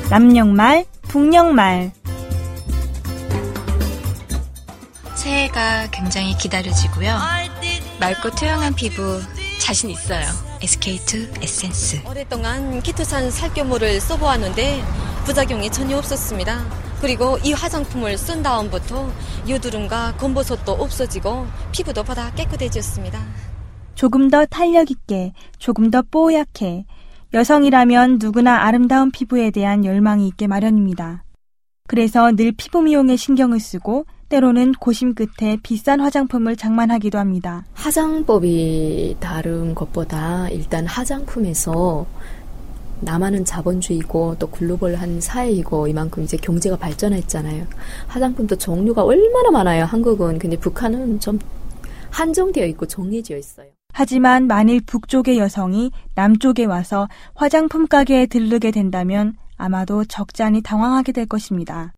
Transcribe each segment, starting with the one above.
남녘말, 북녘말. 새해가 굉장히 기다려지고요. 맑고 투영한 피부 자신 있어요. SK2 에센스. 오랫동안 키토산 살균물을 써보았는데 부작용이 전혀 없었습니다. 그리고 이 화장품을 쓴 다음부터 유두름과 검버섯도 없어지고 피부도 보다 깨끗해졌습니다. 조금 더 탄력 있게, 조금 더 뽀얗게. 여성이라면 누구나 아름다운 피부에 대한 열망이 있게 마련입니다. 그래서 늘 피부 미용에 신경을 쓰고 때로는 고심 끝에 비싼 화장품을 장만하기도 합니다. 화장법이 다른 것보다 일단 화장품에서 남한은 자본주의고 또 글로벌한 사회이고 이만큼 이제 경제가 발전했잖아요. 화장품도 종류가 얼마나 많아요. 한국은. 근데 북한은 좀 한정되어 있고 정해져 있어요. 하지만 만일 북쪽의 여성이 남쪽에 와서 화장품 가게에 들르게 된다면 아마도 적잖이 당황하게 될 것입니다.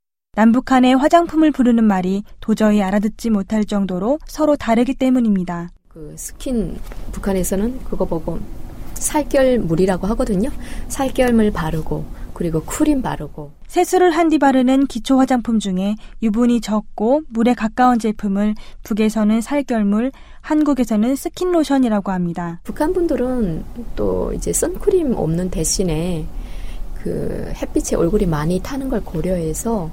남북한의 화장품을 부르는 말이 도저히 알아듣지 못할 정도로 서로 다르기 때문입니다. 그 스킨, 북한에서는 그거 보고 살결물이라고 하거든요. 살결물 바르고 그리고 크림 바르고. 세수를 한 뒤 바르는 기초 화장품 중에 유분이 적고 물에 가까운 제품을 북에서는 살결물, 한국에서는 스킨로션이라고 합니다. 북한 분들은 또 이제 선크림 없는 대신에 그 햇빛에 얼굴이 많이 타는 걸 고려해서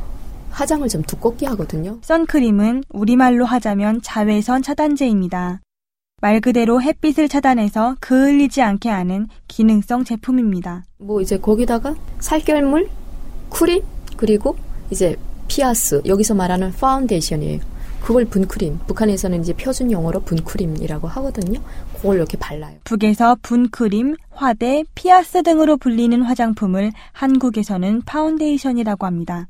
화장을 좀 두껍게 하거든요. 선크림은 우리말로 하자면 자외선 차단제입니다. 말 그대로 햇빛을 차단해서 그을리지 않게 하는 기능성 제품입니다. 뭐 이제 거기다가 살결물, 크림, 그리고 이제 피아스, 여기서 말하는 파운데이션이에요. 그걸 분크림, 북한에서는 이제 표준 용어로 분크림이라고 하거든요. 그걸 이렇게 발라요. 북에서 분크림, 화대, 피아스 등으로 불리는 화장품을 한국에서는 파운데이션이라고 합니다.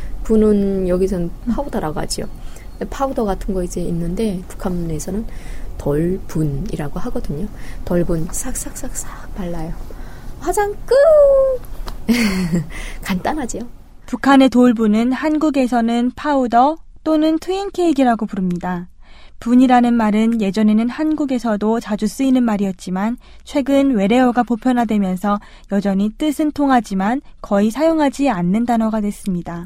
분은 여기서는 파우더라고 하죠. 파우더 같은 거 이제 있는데 북한에서는 덜분이라고 하거든요. 덜분 싹싹싹싹 발라요. 화장 끝! 간단하죠. 북한의 돌분은 한국에서는 파우더 또는 트윈케이크라고 부릅니다. 분이라는 말은 예전에는 한국에서도 자주 쓰이는 말이었지만 최근 외래어가 보편화되면서 여전히 뜻은 통하지만 거의 사용하지 않는 단어가 됐습니다.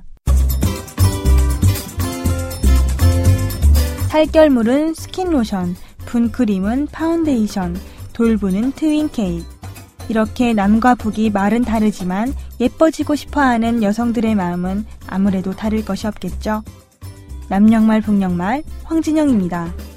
살결물은 스킨로션, 분크림은 파운데이션, 돌분은 트윈케이크. 이렇게 남과 북이 말은 다르지만 예뻐지고 싶어하는 여성들의 마음은 아무래도 다를 것이 없겠죠. 남녘말 북녘말 황진영입니다.